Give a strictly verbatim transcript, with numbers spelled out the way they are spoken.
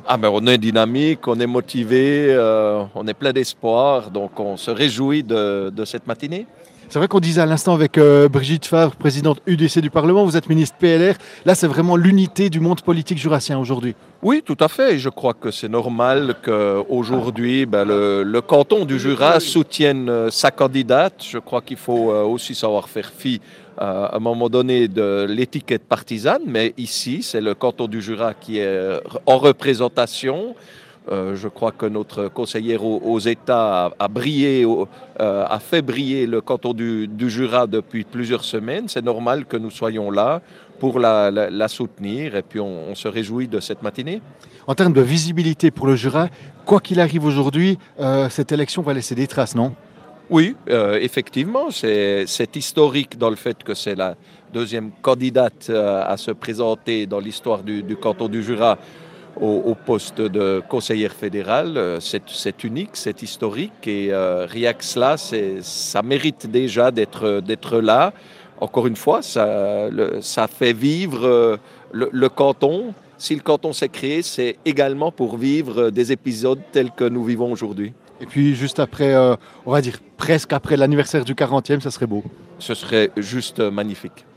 Ah ben on est dynamique, on est motivé, euh, on est plein d'espoir, donc on se réjouit de, de cette matinée. C'est vrai qu'on disait à l'instant avec euh, Brigitte Favre, présidente U D C du Parlement, vous êtes ministre P L R. Là, c'est vraiment l'unité du monde politique jurassien aujourd'hui. Oui, tout à fait. Et je crois que c'est normal qu'aujourd'hui, ben, le, le canton du Jura soutienne euh, sa candidate. Je crois qu'il faut euh, aussi savoir faire fi euh, à un moment donné de l'étiquette partisane. Mais ici, c'est le canton du Jura qui est en représentation. Euh, je crois que notre conseillère aux, aux États a, a brillé, euh, a fait briller le canton du, du Jura depuis plusieurs semaines. C'est normal que nous soyons là pour la, la, la soutenir et puis on, on se réjouit de cette matinée. En termes de visibilité pour le Jura, quoi qu'il arrive aujourd'hui, euh, cette élection va laisser des traces, non? Oui, euh, effectivement, c'est, c'est historique dans le fait que c'est la deuxième candidate euh, à se présenter dans l'histoire du, du canton du Jura au, au poste de conseillère fédérale. C'est, c'est unique, c'est historique et euh, rien que cela, c'est, ça mérite déjà d'être, d'être là. Encore une fois, ça, le, ça fait vivre euh, le, le canton. Si le canton s'est créé, c'est également pour vivre des épisodes tels que nous vivons aujourd'hui. Et puis juste après, euh, on va dire presque après l'anniversaire du quarantième, ça serait beau. Ce serait juste magnifique.